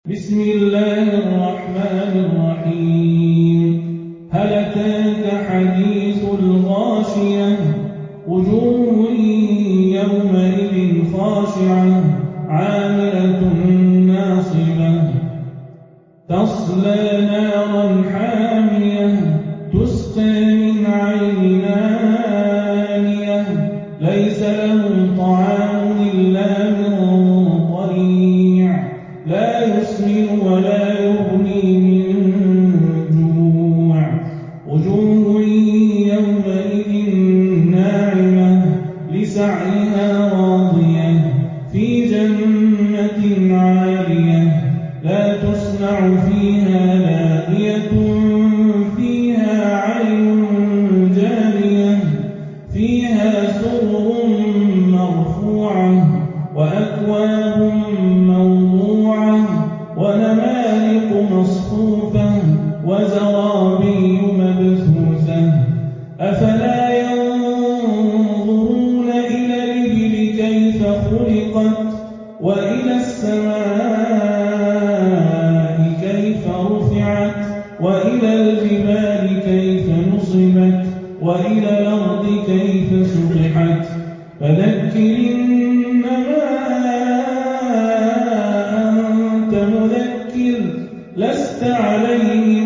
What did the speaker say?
بسم الله الرحمن الرحيم هل أتاك حديث الغاشية وجوه يومئذ خاشعة عاملة ناصبة تصلى نارا حامية تسقى من عين آنية ليس لهم طعام إلا من ضريع لا يسمن ولا يغني من جوع وجوه يومئذ ناعمة لسعيها راضية في جنة عالية لا تسمع فيها لاغية فيها عين جارية فيها سرر مرفوعة وأكواب موضوعة ونمارق مصفوفة وزرابي مبثوثة أفلا ينظرون إلى الإبل كيف خلقت وإلى السماء كيف رفعت وإلى الجبال كيف نصبت وإلى الأرض كيف سطحت فذكر إنما أنت مذكر لست عليهم